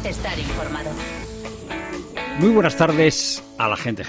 estar informado. Muy buenas tardes a la gente.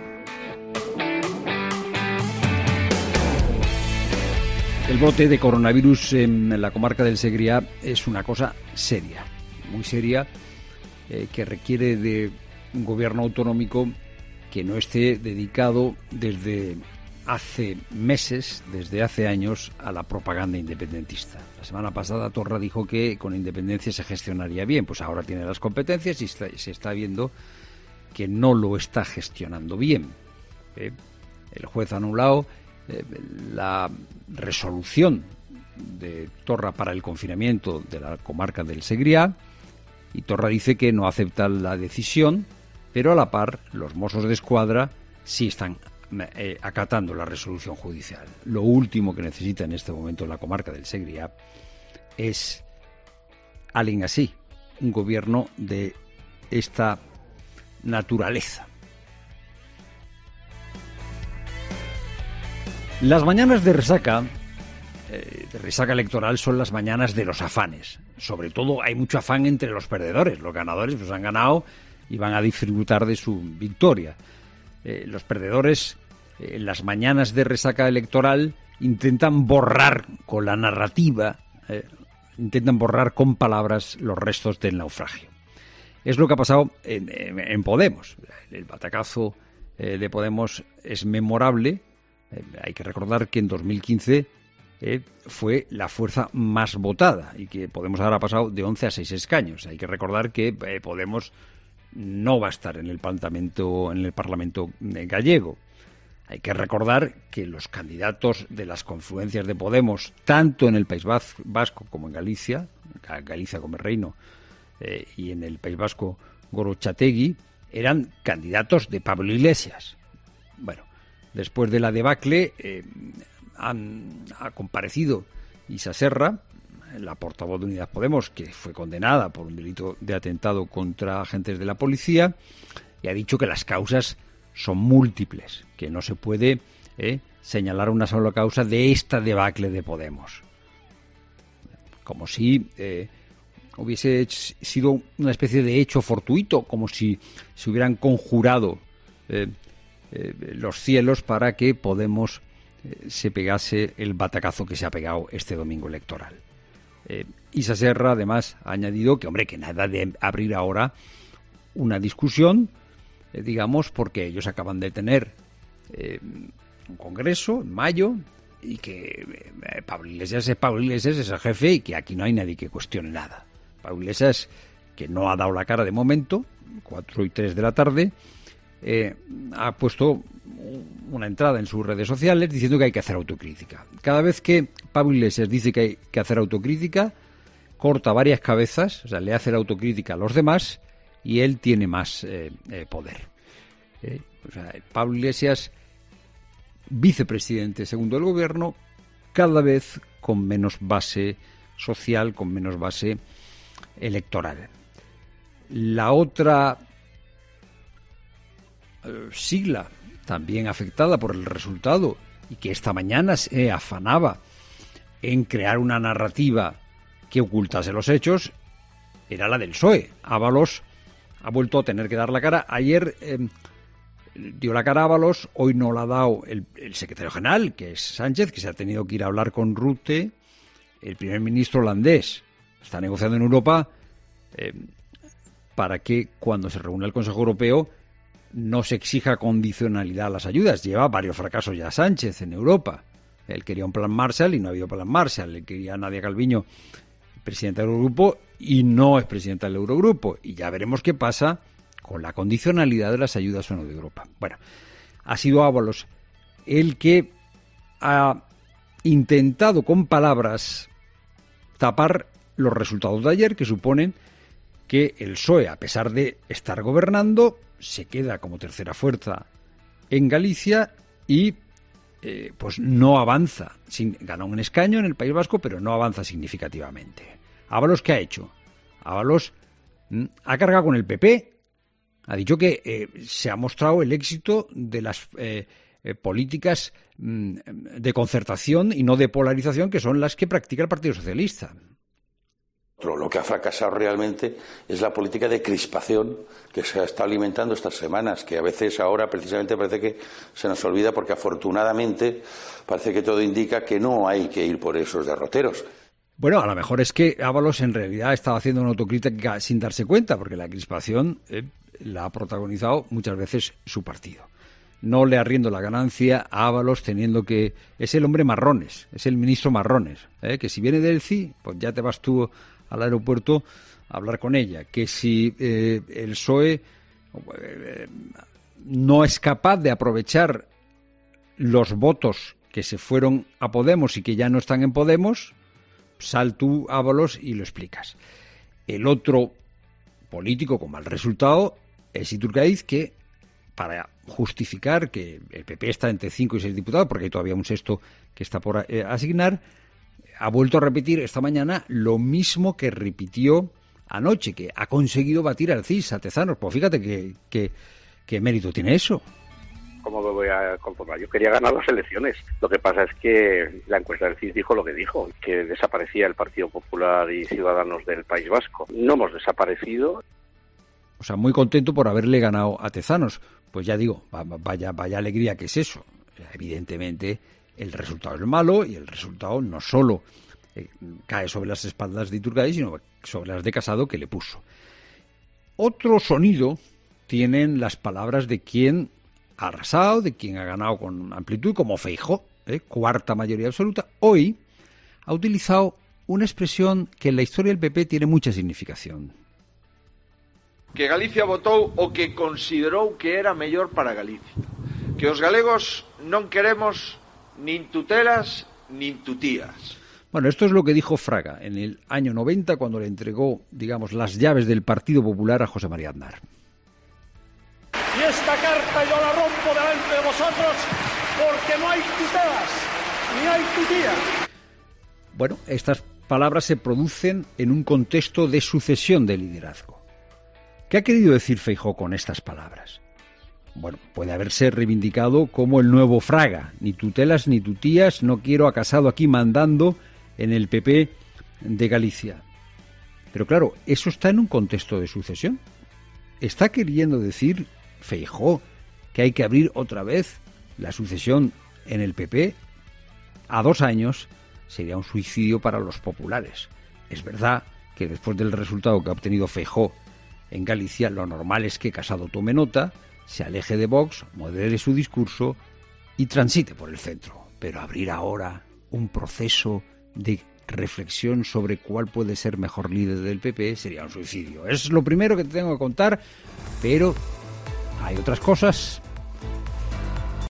El brote de coronavirus en la comarca del Segrià es una cosa seria, muy seria, que requiere de un gobierno autonómico que no esté dedicado desde hace meses, desde hace años, a la propaganda independentista. La semana pasada Torra dijo que con independencia se gestionaría bien, pues ahora tiene las competencias y se está viendo que no lo está gestionando bien. El juez ha anulado la resolución de Torra para el confinamiento de la comarca del Segrià y Torra dice que no acepta la decisión, pero a la par los Mossos d'Esquadra sí están acatando la resolución judicial. Lo último que necesita en este momento la comarca del Segrià es alguien así, un gobierno de esta naturaleza. Las mañanas de resaca electoral son las mañanas de los afanes. Sobre todo hay mucho afán entre los perdedores. Los ganadores pues han ganado y van a disfrutar de su victoria. Los perdedores en las mañanas de resaca electoral intentan borrar con la narrativa, intentan borrar con palabras los restos del naufragio. Es lo que ha pasado en Podemos. El batacazo de Podemos es memorable. Hay que recordar que en 2015 fue la fuerza más votada y que Podemos ahora ha pasado de 11 a 6 escaños. Hay que recordar que Podemos no va a estar en el Parlamento gallego. Hay que recordar que los candidatos de las confluencias de Podemos, tanto en el País Vasco como en Galicia como reino, y en el País Vasco Gorrotxategi, eran candidatos de Pablo Iglesias. Bueno, después de la debacle ha comparecido Isa Serra, la portavoz de Unidas Podemos, que fue condenada por un delito de atentado contra agentes de la policía, y ha dicho que las causas son múltiples, que no se puede señalar una sola causa de esta debacle de Podemos. Como si hubiese sido una especie de hecho fortuito, como si se hubieran conjurado los cielos para que Podemos se pegase el batacazo que se ha pegado este domingo electoral. Isa Serra, además, ha añadido que nada de abrir ahora una discusión, digamos, porque ellos acaban de tener un congreso en mayo y que Pablo Iglesias es el jefe y que aquí no hay nadie que cuestione nada. Pablo Iglesias, que no ha dado la cara de momento, 4:03 de la tarde, ha puesto una entrada en sus redes sociales diciendo que hay que hacer autocrítica. Cada vez que Pablo Iglesias dice que hay que hacer autocrítica, corta varias cabezas, o sea, le hace la autocrítica a los demás y él tiene más poder. O sea, Pablo Iglesias, vicepresidente segundo del gobierno, cada vez con menos base social, con menos base electoral. La otra sigla también afectada por el resultado y que esta mañana se afanaba en crear una narrativa que ocultase los hechos era la del PSOE. Ábalos ha vuelto a tener que dar la cara. Ayer dio la cara a Ábalos, hoy no la ha dado el secretario general, que es Sánchez, que se ha tenido que ir a hablar con Rutte, el primer ministro holandés. Está negociando en Europa para que cuando se reúna el Consejo Europeo no se exija condicionalidad a las ayudas. Lleva varios fracasos ya Sánchez en Europa. Él quería un plan Marshall y no ha habido plan Marshall. Él quería a Nadia Calviño presidenta del Eurogrupo y no es presidenta del Eurogrupo. Y ya veremos qué pasa con la condicionalidad de las ayudas o no de Europa. Bueno, ha sido Ábalos el que ha intentado con palabras tapar los resultados de ayer, que suponen que el PSOE, a pesar de estar gobernando, se queda como tercera fuerza en Galicia y pues no avanza. Gana un escaño en el País Vasco, pero no avanza significativamente. Ábalos, ¿qué ha hecho? Ábalos ha cargado con el PP. Ha dicho que se ha mostrado el éxito de las políticas de concertación y no de polarización, que son las que practica el Partido Socialista. Lo que ha fracasado realmente es la política de crispación que se está alimentando estas semanas, que a veces ahora precisamente parece que se nos olvida porque afortunadamente parece que todo indica que no hay que ir por esos derroteros. Bueno, a lo mejor es que Ábalos en realidad estaba haciendo una autocrítica sin darse cuenta, porque la crispación la ha protagonizado muchas veces su partido. No le arriendo la ganancia a Ábalos teniendo que... Es el hombre Marrones, es el ministro Marrones, que si viene del CI, pues ya te vas tú al aeropuerto a hablar con ella. Que si el PSOE no es capaz de aprovechar los votos que se fueron a Podemos y que ya no están en Podemos, sal tú, Ábalos, y lo explicas. El otro político con mal resultado es Iturgaiz, que para justificar que el PP está entre 5 y 6 diputados, porque hay todavía un sexto que está por asignar, ha vuelto a repetir esta mañana lo mismo que repitió anoche, que ha conseguido batir al CIS, a Tezanos. Pues fíjate qué mérito tiene eso. ¿Cómo me voy a conformar? Yo quería ganar las elecciones. Lo que pasa es que la encuesta del CIS dijo lo que dijo, que desaparecía el Partido Popular y Ciudadanos del País Vasco. No hemos desaparecido. O sea, muy contento por haberle ganado a Tezanos. Pues ya digo, vaya alegría que es eso. Evidentemente, el resultado es malo y el resultado no solo cae sobre las espaldas de Iturgaiz, sino sobre las de Casado, que le puso. Otro sonido tienen las palabras de quien ha arrasado, de quien ha ganado con amplitud, como Feijóo, cuarta mayoría absoluta. Hoy ha utilizado una expresión que en la historia del PP tiene mucha significación. Que Galicia votou o que considerou que era mellor para Galicia. Que os galegos non queremos nin tutelas nin tutías. Bueno, esto es lo que dijo Fraga en el año 90 cuando le entregó, digamos, las llaves del Partido Popular a José María Aznar. Y esta carta yo la rompo delante de vosotros porque no hay tutelas ni hay tutías. Bueno, estas palabras se producen en un contexto de sucesión de liderazgo. ¿Qué ha querido decir Feijóo con estas palabras? Bueno, puede haberse reivindicado como el nuevo Fraga. Ni tutelas ni tutías, no quiero a Casado aquí mandando en el PP de Galicia. Pero claro, eso está en un contexto de sucesión. ¿Está queriendo decir Feijóo que hay que abrir otra vez la sucesión en el PP? A 2 años sería un suicidio para los populares. Es verdad que después del resultado que ha obtenido Feijóo en Galicia, lo normal es que Casado tome nota, se aleje de Vox, modere su discurso y transite por el centro. Pero abrir ahora un proceso de reflexión sobre cuál puede ser mejor líder del PP sería un suicidio. Es lo primero que te tengo que contar, pero hay otras cosas.